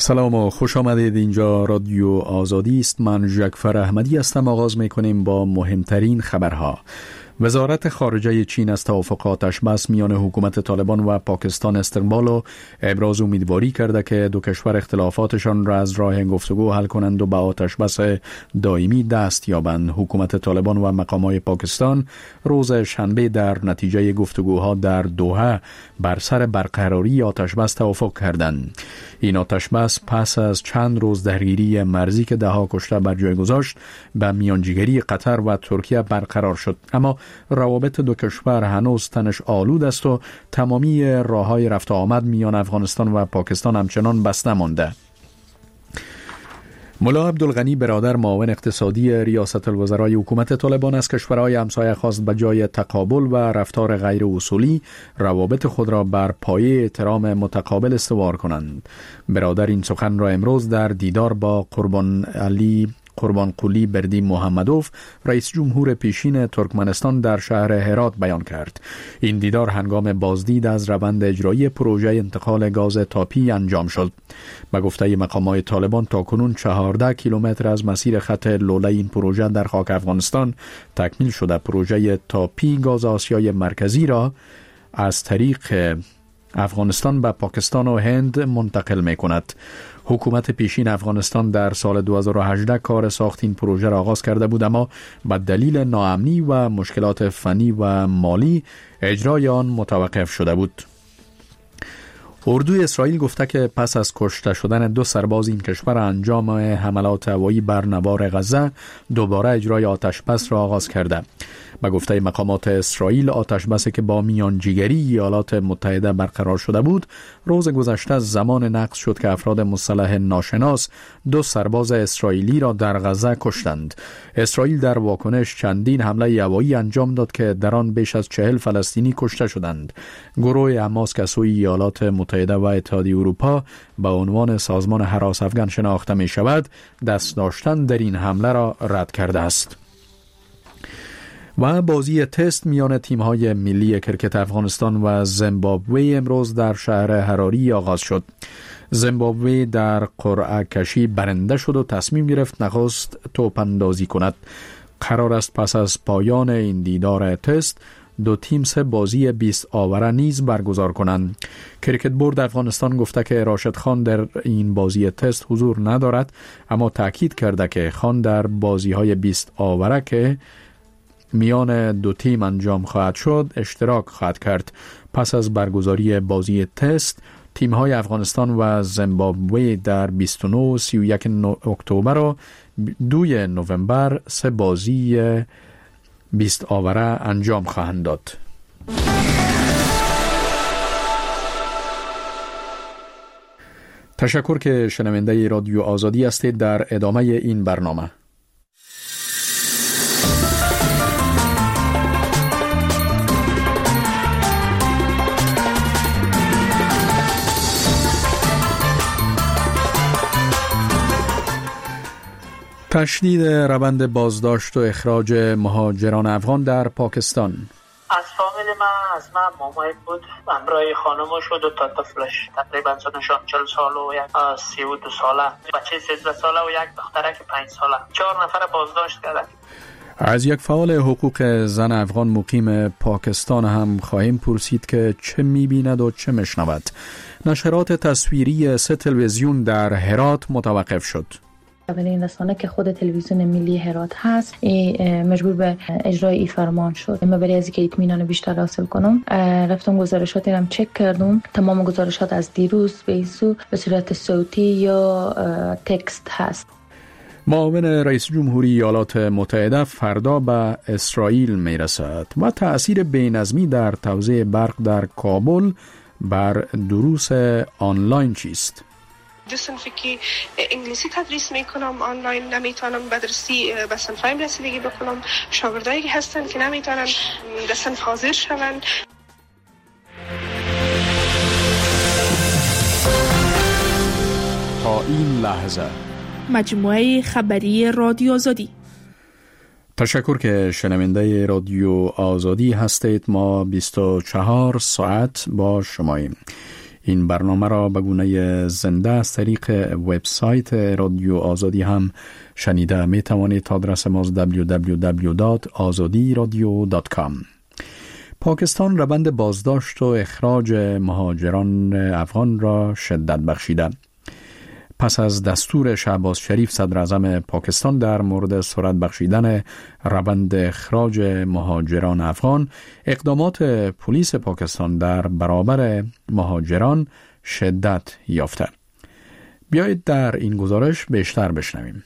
سلام و خوش آمدید. اینجا رادیو آزادی است. من ژکفر احمدی هستم. آغاز می‌کنیم با مهمترین خبرها. وزارت خارجه چین از توافق آتش‌بس میان حکومت طالبان و پاکستان استقبال و ابراز امیدواری کرده که دو کشور اختلافاتشان را از راه گفتگو حل کنند و به آتش‌بس دائمی دست یابند. حکومت طالبان و مقامات پاکستان روز شنبه در نتیجه گفتگوها در دوحه بر سر برقراری آتش‌بس توافق کردند. این آتش‌بس پس از چند روز درگیری مرزی که ده‌ها کشته بر جای گذاشت به میانجیگری قطر و ترکیه برقرار شد، اما روابط دو کشور هنوز تنش آلود است و تمامی راه‌های رفت و آمد میان افغانستان و پاکستان همچنان بسته مانده. ملا عبدالغنی برادر معاون اقتصادی ریاست الوزرای حکومت طالبان از کشورهای همسایه خواست به جای تقابل و رفتار غیر اصولی روابط خود را بر پایه احترام متقابل استوار کنند. برادر این سخن را امروز در دیدار با قربان قلی بردی محمدوف رئیس جمهور پیشین ترکمنستان در شهر هرات بیان کرد. این دیدار هنگام بازدید از روند اجرایی پروژه انتقال گاز تاپی انجام شد. به گفته مقامات طالبان تاکنون 14 کیلومتر از مسیر خط لوله این پروژه در خاک افغانستان تکمیل شده. پروژه تاپی گاز آسیای مرکزی را از طریق افغانستان به پاکستان و هند منتقل می کند. حکومت پیشین افغانستان در سال 2018 کار ساخت این پروژه را آغاز کرده بود، اما به دلیل ناامنی و مشکلات فنی و مالی اجرای آن متوقف شده بود. اردوی اسرائیل گفته که پس از کشته شدن 2 سرباز این کشور انجام حملات هوایی بر نوار غزه دوباره اجرای آتش‌بس را آغاز کرده. به گفته مقامات اسرائیل آتش‌بسی که با میانجیگری ایالات متحده برقرار شده بود روز گذشته زمان نقض شد که افراد مسلح ناشناس 2 سرباز اسرائیلی را در غزه کشتند. اسرائیل در واکنش چندین حمله هوایی انجام داد که در آن بیش از 40 فلسطینی کشته شدند. گروه حماس که سوی ایالات متحده و اتحادیه اروپا به عنوان سازمان هراس افغان شناخته می شود دست داشتن در این حمله را رد کرده است. و بازی تست میان تیم‌های ملی کرکت افغانستان و زیمبابوه امروز در شهر حراری آغاز شد. زیمبابوه در قرعه کشی برنده شد و تصمیم گرفت نخست توپ اندازی کند. قرار است پس از پایان این دیدار تست 2 تیم 3 بازی 20 آوره نیز برگزار کنند. کرکت بورد افغانستان گفته که راشد خان در این بازی تست حضور ندارد، اما تاکید کرده که خان در بازی‌های 20 آوره که میان 2 تیم انجام خواهد شد اشتراک خواهد کرد. پس از برگزاری بازی تست تیم‌های افغانستان و زیمبابوه در 29 و 31 اکتبر و 2 نوامبر 3 بازی 20 آوره انجام خواهند داد. تشکر که شنونده رادیو آزادی هستید. در ادامه این برنامه تشدید روند بازداشت و اخراج مهاجران افغان در پاکستان. از فامیل من مامای بود، همراه خانمو شد و تا طفلش تقریبا سنشان 40 سال و 32 ساله، بچه 13 ساله و یک دخترک 5 ساله. 4 نفر بازداشت کردن. از یک فعال حقوق زن افغان مقیم پاکستان هم خواهیم پرسید که چه می‌بیند و چه می‌شنود. نشرات تصویری 3 تلویزیون در هرات متوقف شد. اولین رسانه که خود تلویزیون ملی هرات هست مجبور به اجرای این فرمان شد. من برای از اینکه اطمینان بیشتر حاصل کنم رفتم گزارشاتی رو چک کردم. تمام گزارشات از دیروز به این سو به صورت صوتی یا تکست هست. معاون رئیس جمهوری ایالات متحده فردا به اسرائیل میرسد و تأثیر بی‌نظمی در توزیع برق در کابل بر دروس آنلاین چیست؟ دو صنفی که انگلیسی تدریس میکنم آنلاین نمیتونم به درستی به صنفایم رسیدگی بکنم. شاگردایی که هستن که نمیتونن به صنف حاضر شوند. تا این لحظه مجموعه خبری رادیو آزادی. تشکر که شنونده رادیو آزادی هستید. ما 24 ساعت با شماییم. این برنامه را به گونه زنده از طریق وبسایت رادیو آزادی هم شنیده می توانید. آدرس ما www.azadiradio.com. پاکستان روند بازداشت و اخراج مهاجران افغان را شدت بخشیده. پس از دستور شهباز شریف صدر اعظم پاکستان در مورد سرعت بخشیدن روند اخراج مهاجران افغان، اقدامات پلیس پاکستان در برابر مهاجران شدت یافته. بیایید در این گزارش بیشتر بشنویم.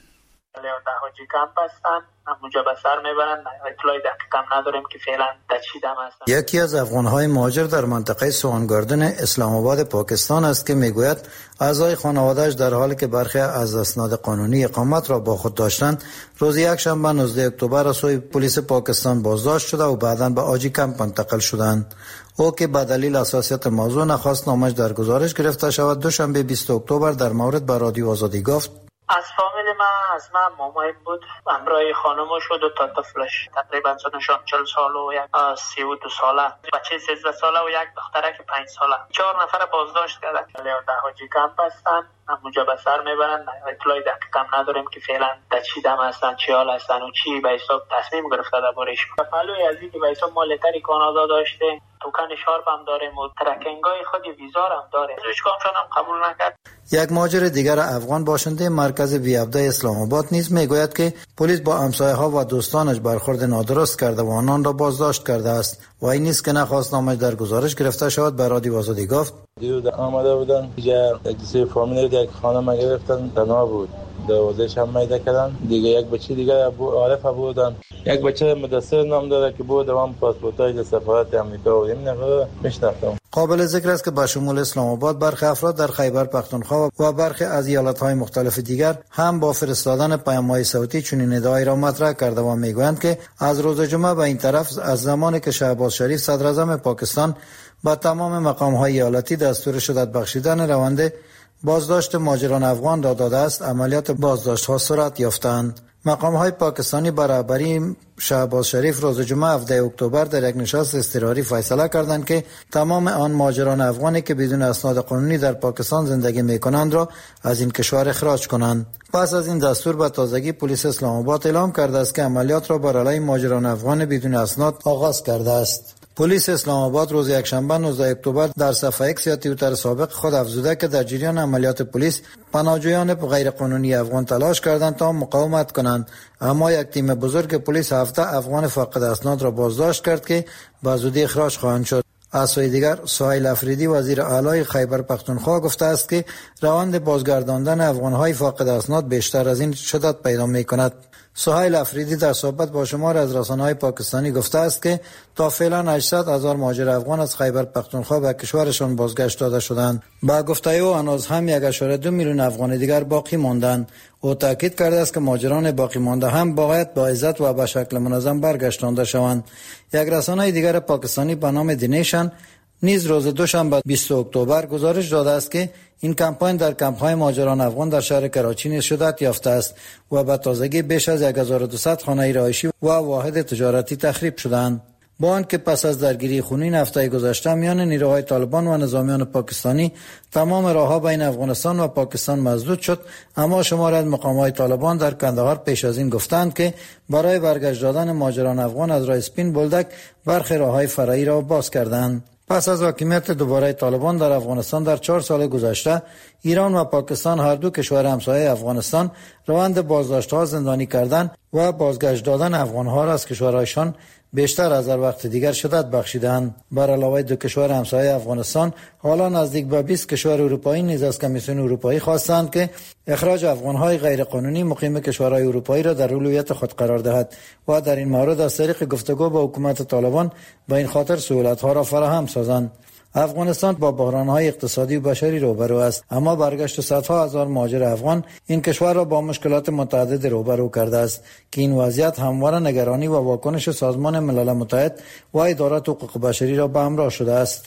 همونجا به سر میبرن، اطلاعی دقیق هم نداریم که فعلا تجهیدم هستن. یکی از افغانهای مهاجر در منطقه سوانگاردن اسلام آباد پاکستان است که میگوید اعضای خانواده‌اش در حالی که برخی از اسناد قانونی اقامت را با خود داشتند، روز یکشنبه 19 اکتبر از سوی پلیس پاکستان بازداشت شده و بعداً به آجی کمپ منتقل شدند. او که به دلیل حساسیت موضوع نخواست نامش در گزارش گرفته شود، دوشنبه 20 اکتبر در مورد به رادیو آزادی گفت: از فامیل من، از من مامایم بود، همراه خانمش شد و تا طفلش، تقریبا سنشان 40 سال و 32 ساله، بچه 13 ساله و یک دخترک 5 ساله. 4 نفر بازداشت کردن. در حاجی کمپ هستن، همونجا به سر میبرن. اطلاعی دقیق هم نداریم که فعلا تجهیدم هستن، چی حال هستن و چی به حساب تصمیم گرفته دربارش. پلوی از اینکه به حساب مالتری کانادا داشته، توکن شارپ هم داریم و ترکینگای خود ویزا هم داره. هیچ کامشان هم قبول نکرد. یک مهاجر دیگر افغان باشنده مرکز ویابده اسلام آباد نیز میگوید که پلیس با همسایه‌ها و دوستانش برخورد نادرست کرده و آنان را بازداشت کرده است و این نیست که نخواست نامش در گزارش گرفته شود. به رادیو آزادی گفت: دیروز آمده بودن اینجا یک فامیل یک خانم گرفتن، تنها بود، دوازش هم میده کردن دیگه. یک بچه دیگه عارف بودن، یک بچه مدثر نام داره که بود دوام پاسپورتای سفارت امریکا و این نفر میشناختم. قابل ذکر است که به شمول اسلام آباد برخی افراد در خیبر پختونخوا و برخی از ایالت‌های مختلف دیگر هم با فرستادن پیام‌های صوتی چنین ادعایی را مطرح کرده و میگویند که از روز جمعه به این طرف از زمانی که شهباز شریف صدر اعظم پاکستان با تمام مقام‌های ایالتی دستور شدت بخشیدن روند بازداشت مهاجران افغان را داده است، عملیات بازداشت‌ها سرعت یافتند. مقام‌های پاکستانی برابری شهباز شریف روز جمعه 17 اکتبر در یک نشست اضطراری فیصله کردند که تمام آن مهاجران افغانی که بدون اسناد قانونی در پاکستان زندگی می‌کنند را از این کشور اخراج کنند. پس از این دستور به تازگی پلیس اسلام آباد اعلام کرده است که عملیات را بر علیه مهاجران افغان بدون اسناد آغاز کرده است. پلیس اسلام آباد روز یکشنبه 19 اکتبر در صفحه ایکس یا توییتر سابق خود افزوده که در جریان عملیات پلیس پناهجویان غیرقانونی افغان تلاش کردند تا مقاومت کنند، اما یک تیم بزرگ پلیس 7 افغان فاقد اسناد را بازداشت کرد که به زودی اخراج خواهند شد. از سوی دیگر سهیل افریدی وزیر اعلی خیبر پختونخوا گفته است که روند بازگرداندن افغان‌های فاقد اسناد بیشتر از این شدت پیدا می‌کند. سهیل افریدی در صحبت با شمار از رسانه‌های پاکستانی گفته است که تا فعلا 800,000 مهاجر افغان از خیبر پختونخوا به کشورشان بازگشت داده شدند. با گفته او هنوز هم 1.2 میلیون افغان دیگر باقی ماندند. او تاکید کرده است که مهاجران باقی مانده هم باید با عزت و به شکل منظم برگشتانده شوند. یک رسانه دیگر پاکستانی به نام دینیشن نیز روز دوشنبه 20 اکتبر گزارش داده است که این کمپاین در کمپ‌های مهاجران افغان در شهر کراچی نیز شدت یافته است و به تازگی بیش از 1200 خانه رهایشی و واحد تجارتی تخریب شدند. با آنکه پس از درگیری خونین هفته گذشته میان نیروهای طالبان و نظامیان پاکستانی تمام راه‌ها بین افغانستان و پاکستان مسدود شد، اما شماری از مقامات طالبان در کندهار پیش از این گفتند که برای برگشت دادن مهاجران افغان از راه سپین بولدک برخی راه‌های فرعی را باز کردند. پس از حاکمیت دوباره طالبان در افغانستان در 4 سال گذشته، ایران و پاکستان هر دو کشور همسایه افغانستان روند بازداشت‌ها، زندانی کردن و بازگشت دادن افغان‌ها را از کشورهایشان بیشتر از هر وقت دیگر شدت بخشیدند. بر علاوه دو کشور همسایه افغانستان، حالا نزدیک به 20 کشور اروپایی نیز از کمیسیون اروپایی خواستند که اخراج افغان‌های غیرقانونی مقیم کشورهای اروپایی را در اولویت خود قرار دهد و در این مورد از طریق گفتگو با حکومت طالبان به این خاطر سهولت‌ها را فراهم سازند. افغانستان با بحران‌های اقتصادی و بشری روبرو است، اما برگشت صدها هزار مهاجر افغان این کشور را با مشکلات متعدد روبرو کرده است که این وضعیت همواره نگرانی و واکنش سازمان ملل متحد و ادارات حقوق بشری را به همراه شده است.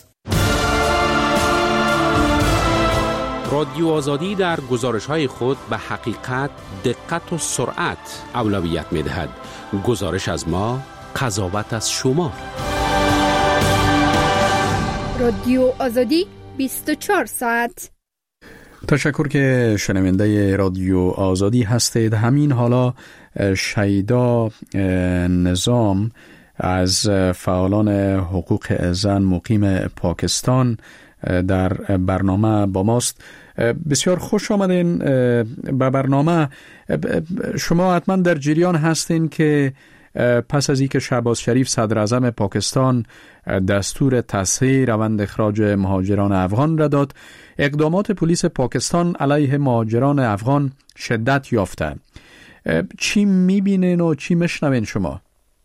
رادیو آزادی در گزارش‌های خود به حقیقت، دقت و سرعت اولویت می‌دهد. گزارش از ما، قضاوت از شما. رادیو آزادی 24 ساعت. تشکر که شنونده رادیو آزادی هستید. همین حالا شیدا نظام از فعالان حقوق زن مقیم پاکستان در برنامه با ماست. بسیار خوش آمدین به برنامه. شما حتما در جریان هستین که پس از اینکه شهباز شریف صدر اعظم پاکستان دستور تصحیح روند اخراج مهاجران افغان را داد، اقدامات پلیس پاکستان علیه مهاجران افغان شدت یافته. چی میبینین و چی مشنوین شما؟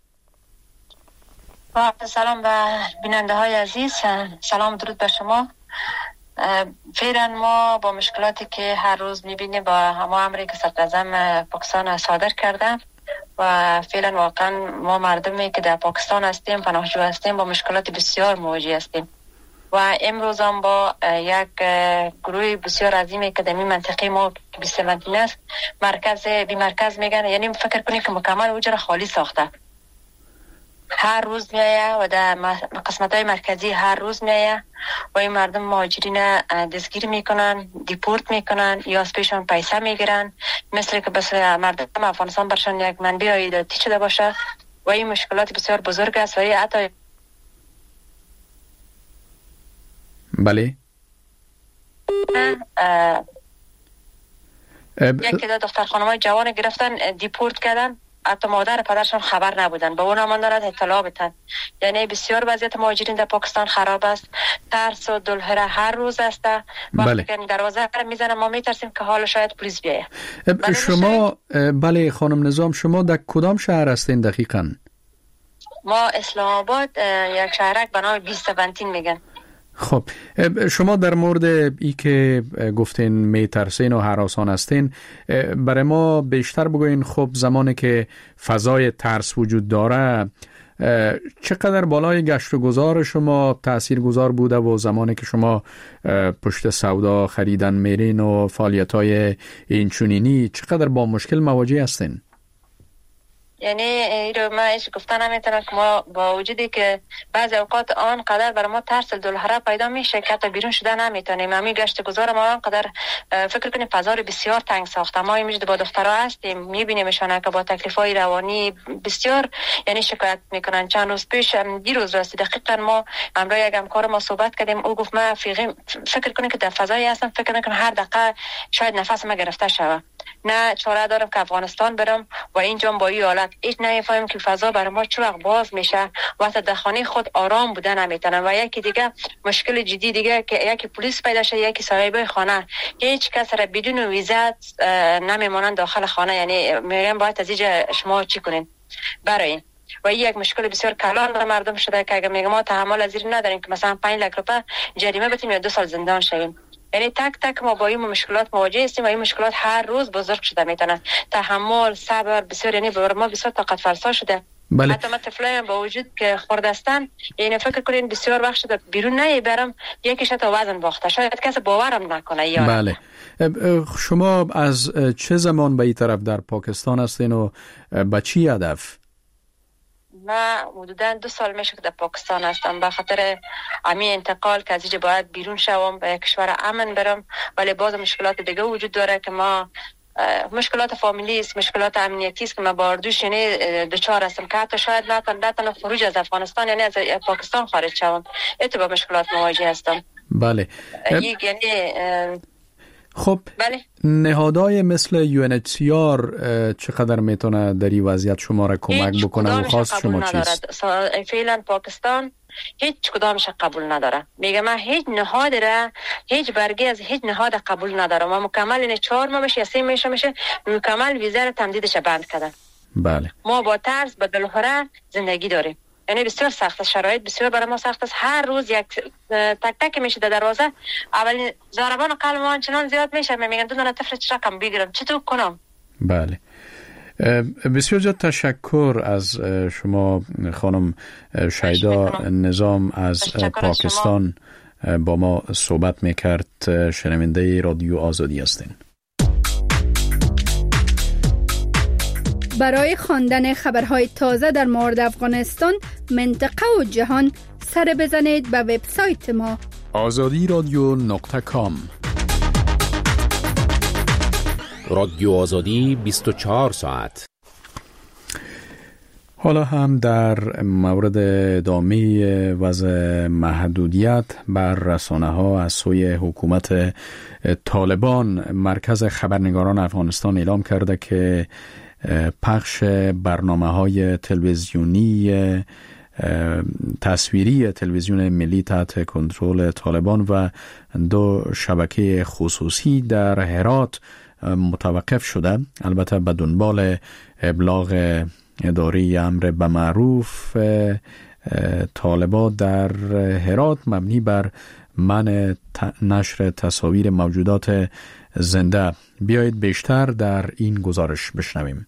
سلام به بیننده های عزیز، سلام درود به شما. فعلا ما با مشکلاتی که هر روز میبینیم با همه امری که صدر اعظم پاکستان صادر کرده و فعلا واقعا ما مردمی که در پاکستان هستیم، پناهجو هستیم، با مشکلات بسیار مواجه هستیم و امروز هم با یک گروه بسیار عظیمی که در این منطقه ما 27 است مرکز میگن، یعنی فکر کنید که مکمل اوجه خالی ساخته. هر روز میایه و در قسمت‌های مرکزی هر روز میایه و این مردم مهاجرین دستگیر میکنن، دیپورت میکنن یا از پیشان پیسه میگیرن، مثل که بس مردم افغانستان برشان یک منبع عایداتی شده باشه و این مشکلات بسیار بزرگ است و حتی بله یکی دو دختر خانمای جوان گرفتن دیپورت کردن، حتی مادر پدرشان خبر نبودن، به اونا من دارد اطلاع بدن. یعنی بسیار وضعیت مهاجرین در پاکستان خراب است، ترس و دلهره هر روز است. وقتی که دروازه میزنن ما میترسیم که حالا شاید پلیس بیایه. شما بله خانم نظام، شما در کدام شهر هستین دقیقاً؟ ما اسلام آباد، یک شهرک به نام 27 میگن. خب شما در مورد ای که گفتین میترسین و هراسان هستین برای ما بیشتر بگوین. خب زمانی که فضای ترس وجود داره چقدر بالای گشت و گذار شما تأثیر گذار بوده و زمانی که شما پشت سودا خریدن میرین و فعالیت‌های اینچنینی چقدر با مشکل مواجه هستین؟ یعنی این رو من ایش گفتن نمیتونم که ما با وجودی که بعضی اوقات آنقدر برای ما ترس دلهره پیدا میشه که حتی بیرون شده نمیتونیم. همین گشت گذار ما آنقدر فکر کنیم فضا رو بسیار تنگ ساخته. ما اینجا با دخترها هستیم میبینیمشون که با تکلیفای روانی بسیار یعنی شکایت میکنن. چند روز پیش دیروز راستی دقیقاً ما همراه یک همکار ما صحبت کردیم، او گفت من فکر کنم که در فضایی هستم، فکر میکنم هر دقیقه شاید نفس ما گرفته شود، نه چاره دارم که افغانستان برم و اینجا با این حالت هیچ نمیفهمم که فضا برای ما چه وقت باز میشه و حتی در خانه خود آرام بودن نمیتونم. و یکی دیگه مشکل جدی دیگه که یکی پلیس پیدا شده، یکی صاحب خانه هیچ کس را بدون ویزا نمیمونن داخل خانه، یعنی میگن باید از اینجا شما چی کنین برای این. و این یک مشکل بسیار کلان در مردم شده که اگه میگم ما تحمل از این نداریم که مثلا 5 لک روپیه جریمه بدیم یا 2 سال زندان شویم. یعنی تک تک ما با این مشکلات مواجه هستیم و این مشکلات هر روز بزرگ شده میتونن. تحمل، صبر بسیار یعنی بر ما بسیار طاقت فرسا شده. بله. حتی من طفلایم با وجود که خوردستن، یعنی فکر کنین بسیار وقت شده بیرون نمیبرم، یکیش تا وزن باخته، شاید کسی باورم نکنه. یا بله. شما از چه زمان به این طرف در پاکستان هستین و با چی هدف؟ من حدوداً 2 سال میشه که در پاکستان هستم. به خاطر همین انتقال که از اینجا باید بیرون شوم به کشور امن برم، ولی باز مشکلات دیگه وجود داره که ما مشکلات فامیلی است، مشکلات امنیتی است که من با اردوش یعنی دچار هستم که حتی شاید نتونم خروج از افغانستان یعنی از پاکستان خارج شوم. با مشکلات مواجه هستم. بله. یعنی خب بله. نهادهای مثل UNHCR چقدر میتونه در این وضعیت شما را کمک بکنه و خاص شما چیست؟ فعلا پاکستان هیچ کدامش قبول نداره. میگه من هیچ نهاد را هیچ برگی از هیچ نهاد قبول ندارم. ما مکمل این 4 ماه میشه یا 3 ماه میشه مکمل ویزا را تمدیدش بند کردن. بله. ما با ترس با دلهره زندگی داریم. یعنی بسیار سخت، شرایط بسیار برای ما سخت است. هر روز یک تک تک میشه در دروازه. اولین ضربان قلب ما چنان زیاد میشه، میگن دو تا طفل چرا کم بگیرم، چطور کنم؟ بله. بسیار زیاد تشکر از شما خانم شیدا نظام از پاکستان با ما صحبت میکرد. شنونده رادیو آزادی هستین. برای خواندن خبرهای تازه در مورد افغانستان، منطقه و جهان سر بزنید به وبسایت ما azadi.com رادیو آزادی 24 ساعت. حالا هم در مورد ادامه وضع محدودیت بر رسانه‌ها از سوی حکومت طالبان، مرکز خبرنگاران افغانستان اعلام کرده که پخش برنامه‌های تلویزیونی تصویری تلویزیون ملی تحت کنترل طالبان و 2 شبکه خصوصی در هرات متوقف شده، البته به دنبال ابلاغ اداره امر به معروف طالبان در هرات مبنی بر منع نشر تصاویر موجودات زنده. بیایید بیشتر در این گزارش بشنویم.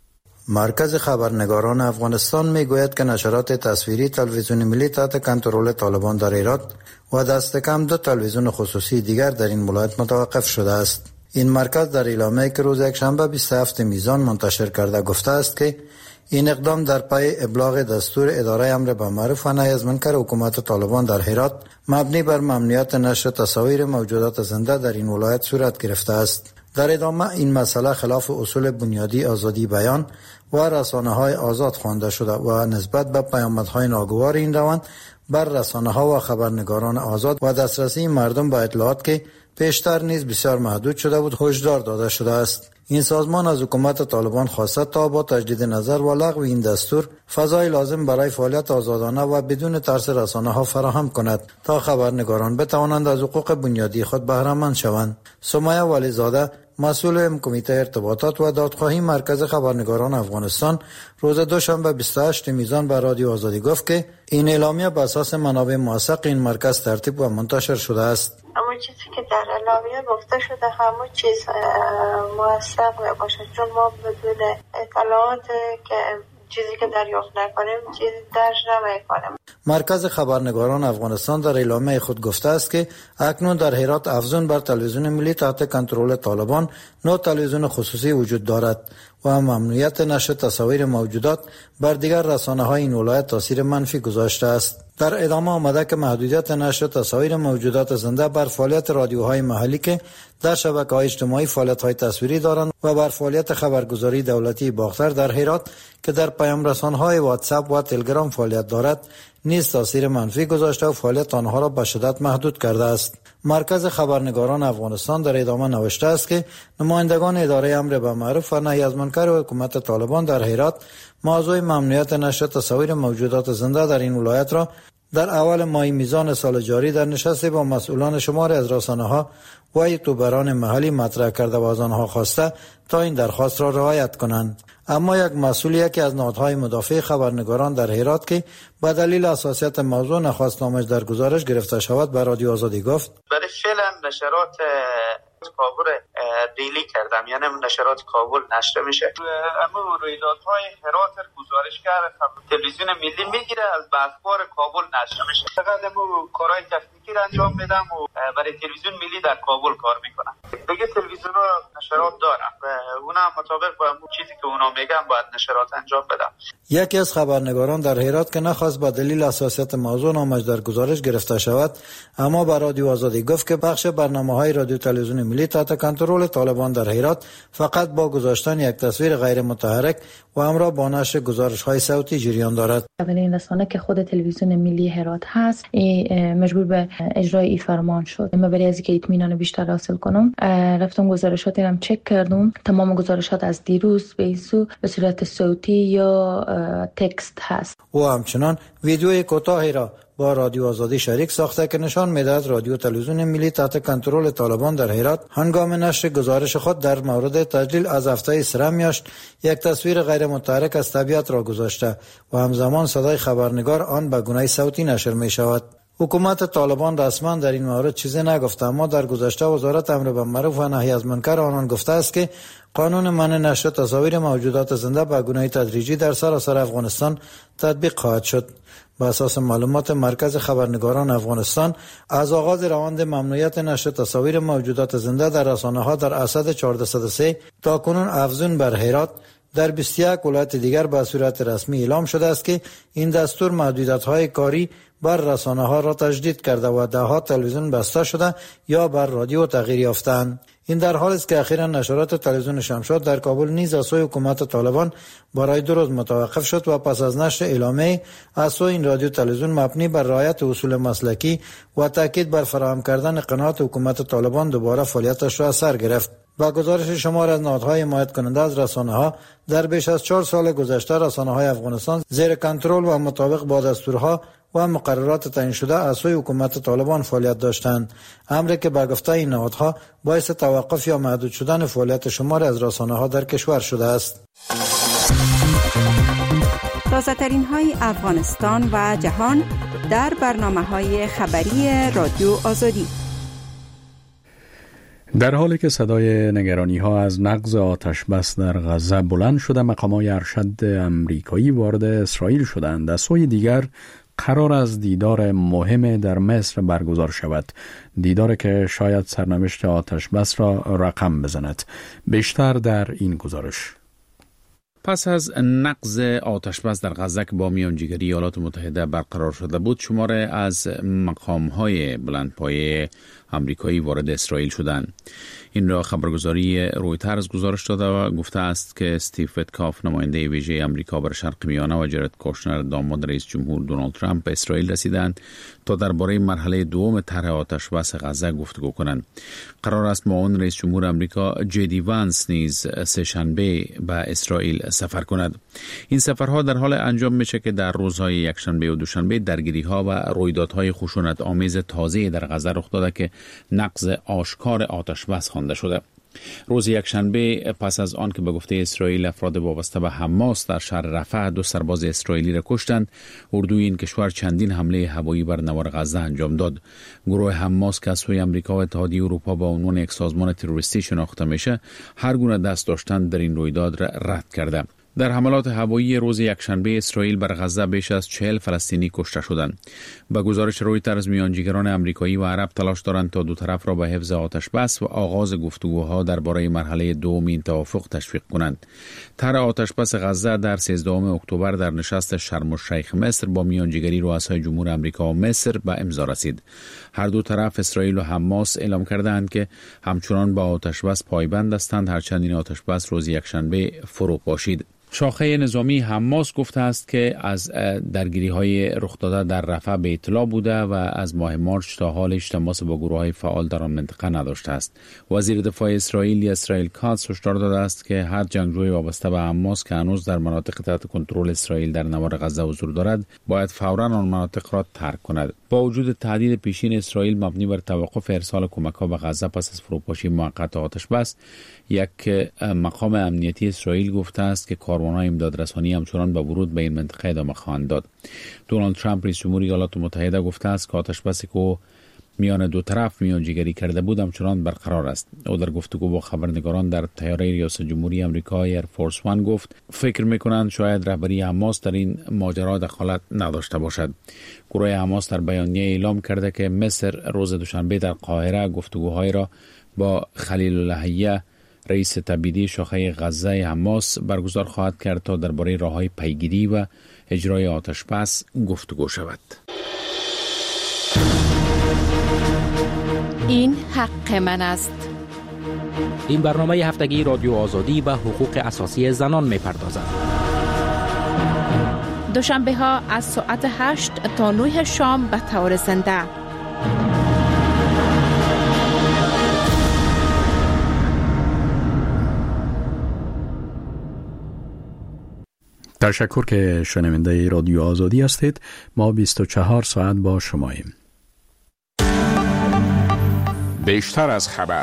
مرکز خبرنگاران افغانستان میگوید که نشرات تصویری تلویزیون ملی تحت کنترل طالبان در هرات و دست کم 2 تلویزیون خصوصی دیگر در این ولایت متوقف شده است. این مرکز در اعلامیه‌ای که روز یکشنبه 27 میزان منتشر کرده گفته است که این اقدام در پی ابلاغ دستور اداره امر به معروف و نهی از منکر حکومت طالبان در هرات مبنی بر ممنوعیت نشر تصاویر موجودات زنده در این ولایت صورت گرفته است. در ادامه این مسئله خلاف اصول بنیادی آزادی بیان و رسانه‌های آزاد خوانده شده و نسبت به پیامدهای ناگوار این روند بر رسانه‌ها و خبرنگاران آزاد و دسترسی مردم به اطلاعات که پیشتر نیز بسیار محدود شده بود هشدار داده شده است. این سازمان از حکومت طالبان خواسته تا با تجدید نظر و لغو این دستور فضای لازم برای فعالیت آزادانه و بدون ترس رسانه‌ها فراهم کند تا خبرنگاران بتوانند از حقوق بنیادی خود بهره مند شوند. سمیه ولیزاده، مسئول کمیته ارتباطات و دادخواهی مرکز خبرنگاران افغانستان، روز دوشنبه 28 میزان به رادیو آزادی گفت که این اعلامیه بر اساس منابع موثق این مرکز ترتیب و منتشر شده است. اما چیزی که در اعلامیه گفته شده همون چیز موثق باشه، چون ما بدون اطلاعات که چیزی که دریافت نکنیم چیزی درج نمی‌کنیم. مرکز خبرنگاران افغانستان در اعلامیه خود گفته است که اکنون در هرات افزون بر تلویزیون ملی تحت کنترل طالبان 9 تلویزیون خصوصی وجود دارد و ممنوعیت نشر تصاویر موجودات بر دیگر رسانه‌های این ولایت تاثیر منفی گذاشته است. در ادامه آمده که محدودیت نشر تصاویر موجودات زنده بر فعالیت رادیوهای محلی که در شبکه‌های اجتماعی فعالیت‌های تصویری دارند و بر فعالیت خبرگزاری دولتی باختر در هرات که در پیام رسان‌های واتساپ و تلگرام فعالیت دارد نیز تاثیر منفی گذاشته و فعالیت آنها را به شدت محدود کرده است. مرکز خبرنگاران افغانستان در ادامه نوشته است که نمایندگان اداره امر به معروف و نهی از منکر حکومت طالبان در هرات موضوع ممنوعیت نشر تصاویر موجودات زنده در این ولایت را در اول ماه میزان سال جاری در نشستی با مسئولان شماری از رسانه‌ها و یوتیوبران محلی مطرح کرده و از آنها خواسته تا این درخواست را رعایت کنند. اما یک مسئول یکی از نهادهای مدافع خبرنگاران در هرات که به دلیل حساسیت موضوع نخواست نامش در گزارش گرفته شود به رادیو آزادی گفت: برای فعلا نشرات کابل دیلی کردم، یعنی نشرات کابل نشر میشه. اما رویدادهای هرات گزارش کرده تلویزیون ملی میگیره از اخبار کابل نشر میشه. فقط امو کارهای تکنیکی را انجام میدم و برای تلویزیون ملی در کابل کار میکنم. دیگه تلویزیون ها نشرات دارم و اونا مطابق با چیزی که اونا میگن باید نشرات انجام بدم. یکی از خبرنگاران در هرات که نخواست با دلیل حساسیت موضوع نامش در گزارش گرفته شود اما به رادیو آزادی گفت که بخش برنامه‌های رادیو تلویزیون ملی تحت کنترل طالبان در هرات فقط با گذاشتن یک تصویر غیر متحرک و همراه با نشر گزارش‌های صوتی جریان دارد. اولین رسانه که خود تلویزیون ملی هرات هست مجبور به اجرای این فرمان شد. من برای از اینکه اطمینان بیشتر حاصل کنم رفتم گزارشاتی رو چک کردم. تمام گزارشات از دیروز به این سو به صورت صوتی یا تکست هست. و همچنان ویدیوی کوتاهی را با رادیو آزادی شریک ساخته که نشان می‌دهد رادیو تلویزیون ملی تحت کنترل طالبان در هرات هنگام نشر گزارش خود در مورد تجلیل از هفته سرمیاشت یک تصویر غیر متحرک از طبیعت را گذاشته و همزمان صدای خبرنگار آن به گونه صوتی نشر می‌شود. حکومت طالبان رسما در این مورد چیزی نگفته، اما در گذشته وزارت امر به معروف و نهی از منکر آنان گفته است که قانون منع نشر تصاویر موجودات زنده به گونه تدریجی در سراسر افغانستان تطبیق خواهد شد. بر اساس معلومات مرکز خبرنگاران افغانستان از آغاز روند ممنوعیت نشر تصاویر موجودات زنده در رسانه‌ها در اسد 1403 تا کنون افزون بر هرات در 21 ولایت دیگر به صورت رسمی اعلام شده است که این دستور محدودیت‌های کاری بر رسانه‌ها را تجدید کرده و ده‌ها تلویزیون بسته شده یا بر رادیو تغییر یافتند. این در حالی است که اخیراً نشرات تلویزیون شمشاد در کابل نیز از سوی حکومت طالبان برای 2 روز متوقف شد و پس از نشر اعلامیه از سوی این رادیو تلویزیون مبنی بر رعایت اصول مسلکی و تاکید بر فراهم کردن قناعت حکومت طالبان دوباره فعالیتش را سر گرفت. با گزارش شمار از نهادهای حمایت کننده از رسانه‌ها در بیش از 4 سال گذشته رسانه‌های افغانستان زیر کنترل و مطابق با دستورها و مقررات تعیین شده از سوی حکومت طالبان فعالیت داشتند، امری که به گفته این نهادها باعث توقف یا محدود شدن فعالیت شمار از رسانه‌ها در کشور شده است. تازه‌ترین های افغانستان و جهان در برنامه‌های خبری رادیو آزادی. در حالی که صدای نگرانی‌ها از نقض آتش بس در غزه بلند شده، مقامات ارشد امریکایی وارد اسرائیل شدند. از سوی دیگر قرار از دیدار مهم در مصر برگزار شود، دیداری که شاید سرنوشت آتش بس را رقم بزند. بیشتر در این گزارش. پس از نقض آتش بس در غزه که با میانجیگری ایالات متحده برقرار شده بود، شمار از مقام‌های بلندپایه امریکایی وارد اسرائیل شدند. این را خبرگزاری رویترز گزارش داده و گفته است که استیو ویتکاف نماینده ویژه امریکا بر شرق میانه و جارد کوشنر داماد رئیس جمهور دونالد ترامپ به اسرائیل رسیدند تا درباره مرحله دوم طرح آتش بس غزه گفتگو کنند. قرار است معاون رئیس جمهور امریکا جدی وانس نیز سه‌شنبه به اسرائیل سفر کند. این سفرها در حال انجام میشه که در روزهای یکشنبه و دوشنبه درگیری‌ها و رویدادهای خشونت آمیز تازه در غزه رخ داده که نقض آشکار آتش بس خوانده شده. روز یکشنبه پس از آن که به گفته اسرائیل افراد وابسته به حماس در شهر رفح 2 سرباز اسرائیلی را کشتند، اردوی این کشور چندین حمله هوایی بر نوار غزه انجام داد. گروه حماس که از سوی امریکا و اتحادیه اروپا با عنوان یک سازمان تروریستی شناخته میشه، هر گونه دست داشتن در این رویداد را رد کرده. در حملات هوایی روز یکشنبه اسرائیل بر غزه بیش از 40 فلسطینی کشته شدند. با گزارش رویترز میانجیگران امریکایی و عرب تلاش دارند تا دو طرف را به حفظ آتش بس و آغاز گفتگوها درباره مرحله دوم این توافق تشویق کنند. طرح آتش بس غزه در 13 اکتبر در نشست شرم الشیخ مصر با میانجیگری رؤسای جمهور امریکا و مصر به امضا رسید. هر دو طرف اسرائیل و حماس اعلام کردند که همچنان با آتش بس پایبند هستند هرچند این آتش بس روز یکشنبه فرو پاشید. شاخه نظامی حماس گفته است که از درگیری‌های رخ داده در رفح به اطلاع بوده و از ماه مارچ تا حالش تماس با گروه‌های فعال در آن منطقه نداشته است. وزیر دفاع اسرائیل کاتس هشدار داده است که هر جنگجوی وابسته به حماس که هنوز در مناطق تحت کنترل اسرائیل در نوار غزه حضور دارد، باید فوراً آن مناطق را ترک کند. با وجود تهدید پیشین اسرائیل مبنی بر توقف ارسال کمک‌ها به غزه پس از فروپاشی موقت آتش بس، یک مقام امنیتی اسرائیل گفته است که کاروان‌های امدادرسانی همچنان به ورود به این منطقه ادامه خواهند داد. دونالد ترامپ رئیس جمهور ایالات متحده گفته است که آتش بسی که میان دو طرف میانجیگری کرده بود همچنان برقرار است. او در گفتگو با خبرنگاران در طیاره ریاست جمهوری آمریکا ایر فورس 1 گفت فکر می‌کنند شاید رهبری حماس در این ماجرا دخالت نداشته باشد. گروه حماس در بیانیه اعلام کرده که مصر روز دوشنبه در قاهره گفتگوهای را با خلیل اللهیه رئیس تبعیدی شاخه غزه حماس برگزار خواهد کرد تا درباره راه‌های پیگیری و اجرای آتش بس گفتگو شود. این حق من است. این برنامه هفتگی رادیو آزادی و حقوق اساسی زنان می‌پردازد. دوشنبه ها از ساعت 8 تا 9 شام به طور زنده. تشکر که شنونده رادیو آزادی هستید. ما 24 ساعت با شماییم. بیشتر از خبر.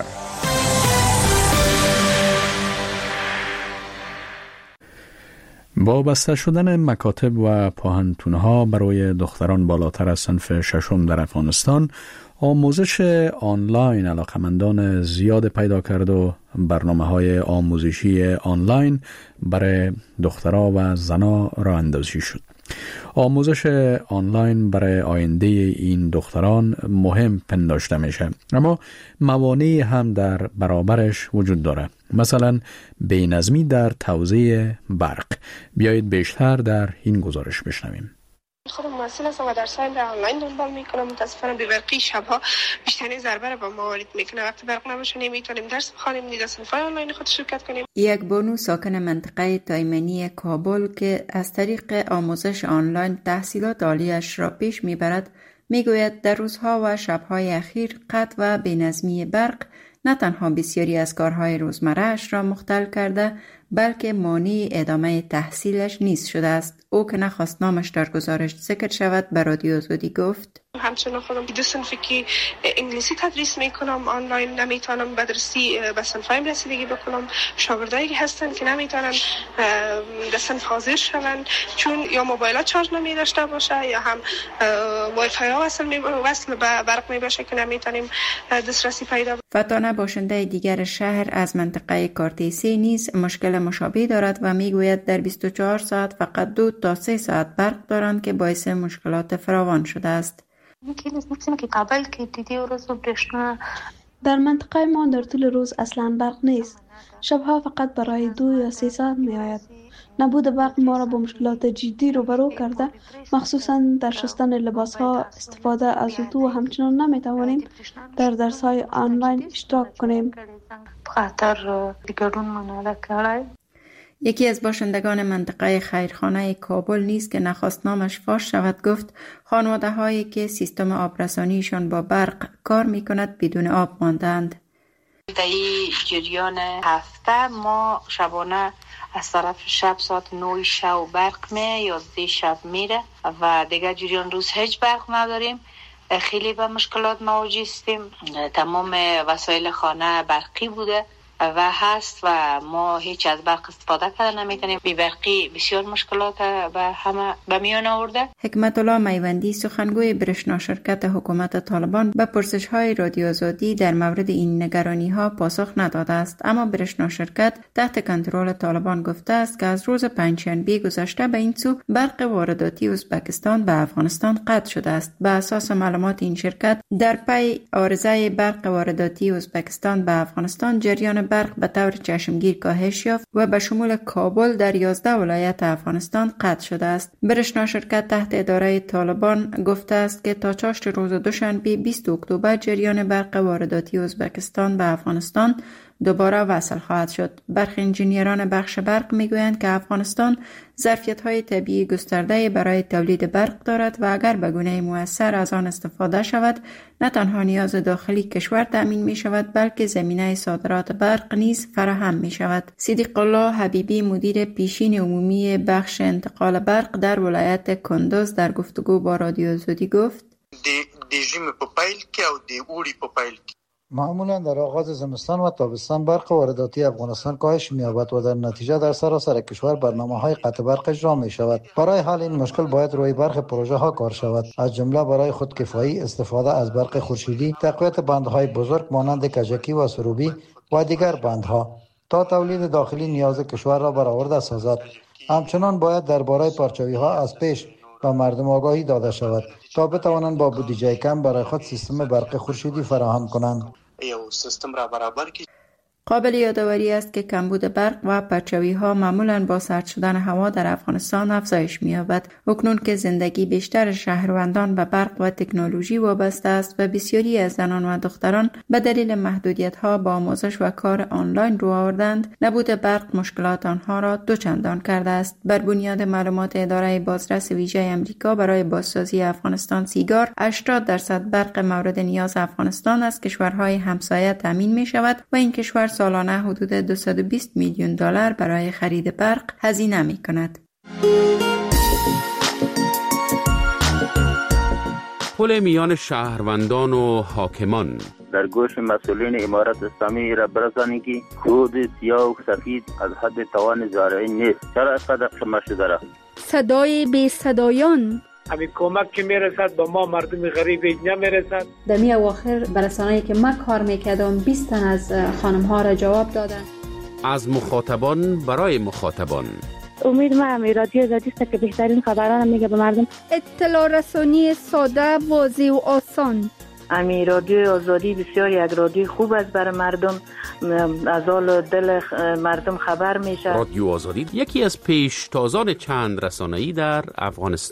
با بسته شدن مکاتب و پوهنتون‌ها برای دختران بالاتر از صنف ششم در افغانستان، آموزش آنلاین علاقمندان زیاد پیدا کرد و برنامه‌های آموزشی آنلاین برای دخترها و زنها راه اندازی شد. آموزش آنلاین برای آینده این دختران مهم پنداشته میشه، اما موانعی هم در برابرش وجود داره، مثلا بی‌نظمی در توزیع برق. بیایید بیشتر در این گزارش بشنویم. خودم مسئول هستم و درسایم را آنلاین دنبال میکنم. متاسفانه بی‌برقی شبها بیشترین ضربه را به ما وارد میکنه. وقتی برق نباشه نمیتونیم درس بخوانیم، نیز صنف‌های آنلاین خود شرکت کنیم. یک بانو ساکن منطقه تایمنی کابل که از طریق آموزش آنلاین تحصیلات عالیش را پیش میبرد میگوید در روزها و شبهای اخیر قطع و بی‌نظمی برق نه تنها بسیاری از کارهای روزمره‌اش را مختل کرده بلکه مانع ادامه تحصیلش نیز شده است. او که نخواست نامش در گزارش ذکر شود به رادیو آزادی گفت همچنان خودم دو صنفی که انگلیسی تدریس میکنم آنلاین نمیتونم به درسی به صنفایم رسیدگی بکنم. شاگردایی هستن که نمیتونن در صنف حاضر شون چون یا موبایلات شارژ نمی داشته باشه یا هم وای فای ها وصل به برق می باشه که نمیتونیم دسترسی پیدا کنیم. فتانه باشنده دیگر شهر از منطقه کارتیسی نیز مشکل مشابه دارد و میگوید در 24 ساعت فقط 2 تا 3 ساعت برق دارند که باعث مشکلات فراوان شده است. در منطقه ما در طول روز اصلا برق نیست. شبها فقط برای 2 یا 3 ساعت می آید. نبود برق ما را با مشکلات جدی روبرو کرده، مخصوصا در شستن لباس ها، استفاده از اتو و همچنان نمی توانیم در درس های آنلاین اشتراک کنیم. یکی از باشندگان منطقه خیرخانه کابل نیز که نخواست نامش فاش شود گفت خانواده هایی که سیستم آبرسانیشان با برق کار می کند بدون آب ماندند. در این جریان هفته ما شبانه از طرف شب ساعت 9 شب برق می 11 شب میره و دیگه جریان روز هیچ برق نداریم. خیلی به مشکلات مواجه هستیم. تمام وسایل خانه برقی بوده و هست و ما هیچ از برق استفاده کردن نمیتونیم. بی برقی بسیار مشکلات و همه به میان آورده. حکمت الله میوندی سخنگوی برشنا شرکت حکومت طالبان به پرسش های رادیو آزادی در مورد این نگرانی ها پاسخ نداده است، اما برشنا شرکت تحت کنترل طالبان گفته است که از روز پنجشنبه گذشته به این سو برق وارداتی ازبکستان به افغانستان قطع شده است. به اساس معلومات این شرکت در پی عارضه برق وارداتی ازبکستان به افغانستان جریان برق به طور چشمگیر کاهش یافت و به شمول کابل در 11 ولایت افغانستان قطع شده است. برشنا شرکت تحت اداره طالبان گفته است که تا چاشت روز دوشنبه 20 اکتبر جریان برق وارداتی ازبکستان به افغانستان دوباره وصل خواهد شد. برخی انجینیران بخش برق میگویند که افغانستان ظرفیت‌های طبیعی گسترده برای تولید برق دارد و اگر به گونه مؤثر از آن استفاده شود نه تنها نیاز داخلی کشور تأمین می شود بلکه زمینه صادرات برق نیز فراهم می شود. صدیق الله حبیبی مدیر پیشین عمومی بخش انتقال برق در ولایت کندوز در گفتگو با رادیو آزادی گفت معمولا در آغاز زمستان و تابستان برق وارداتی افغانستان کاهش می‌یابد و در نتیجه در سراسر کشور برنامه‌های قطع برق اجرا می‌شود. برای حل این مشکل باید روی برق پروژه ها کار شود، از جمله برای خودکفایی، استفاده از برق خورشیدی، تقویت بندهای بزرگ مانند کجکی و سروبی و دیگر بندها تا تولید داخلی نیاز کشور را برآورده سازد. همچنان باید درباره پرچاوی‌ها از پیش به مردم آگاهی داده شود تا بتوانند با بودجه کم برای خود سیستم برق خورشیدی فراهم کنند. قابل یادآوری است که کمبود برق و پرچاوی ها معمولاً با سرد شدن هوا در افغانستان افزایش می‌یابد. اکنون که زندگی بیشتر شهروندان به برق و تکنولوژی وابسته است و بسیاری از زنان و دختران به دلیل محدودیت‌ها با آموزش و کار آنلاین رو آوردند، نبود برق مشکلات آنها را دوچندان کرده است. بر بنیاد معلومات اداره بازرس ویژه آمریکا برای بازسازی افغانستان سیگار، 80% برق مورد نیاز افغانستان از کشورهای همسایه تامین می‌شود و این کشور سالانه حدود 220 میلیون دلار برای خرید برق هزینه می کند. پل میان شهروندان و حاکمان در گوش مسئولین امارت اسلامی را برسانید که خود سیاه و سفید از حد توان زارعی نیست. چرا اینقدر شما شده را؟ صدای بی صدایان همین کمک که میرسد به ما مردم غریب نمیرسد. در می اواخر برسانه‌ای که من کار میکردم 20 تن از خانم ها را جواب دادن. از مخاطبان برای مخاطبان. امید ما رادیو آزادی است که بهترین خبران میگه به مردم. اطلاع رسانی ساده، واضح و آسان. رادیو آزادی بسیار یک رادیو خوب است برای مردم، از حال دل مردم خبر میشه. رادیو آزادی یکی از پیشتازان چند رسانه‌ای در افغانستان